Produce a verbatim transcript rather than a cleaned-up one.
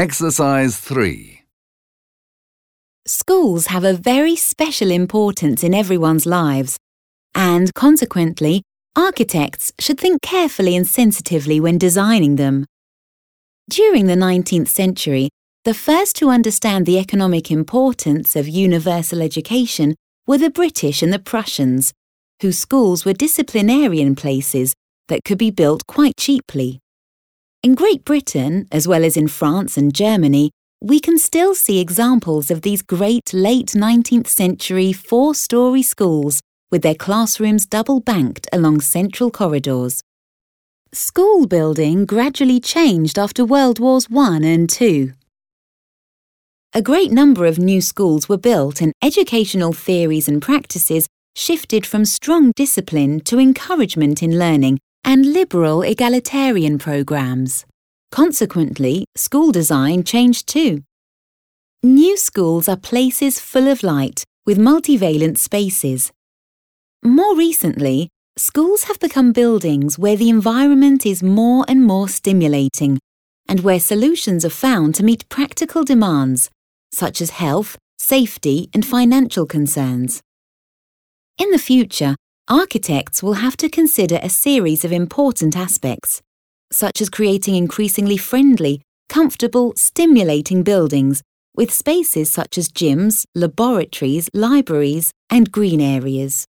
Exercise three. Schools have a very special importance in everyone's lives, and consequently, architects should think carefully and sensitively when designing them. During the nineteenth century, the first to understand the economic importance of universal education were the British and the Prussians, whose schools were disciplinarian places that could be built quite cheaply. In Great Britain, as well as in France and Germany, we can still see examples of these great late nineteenth century four-storey schools with their classrooms double-banked along central corridors. School building gradually changed after World Wars One and Two. A great number of new schools were built and educational theories and practices shifted from strong discipline to encouragement in learning and liberal egalitarian programs. Consequently, school design changed too. New schools are places full of light with multivalent spaces. More recently, schools have become buildings where the environment is more and more stimulating and where solutions are found to meet practical demands, such as health, safety, and financial concerns. In the future, architects will have to consider a series of important aspects, such as creating increasingly friendly, comfortable, stimulating buildings with spaces such as gyms, laboratories, libraries, and green areas.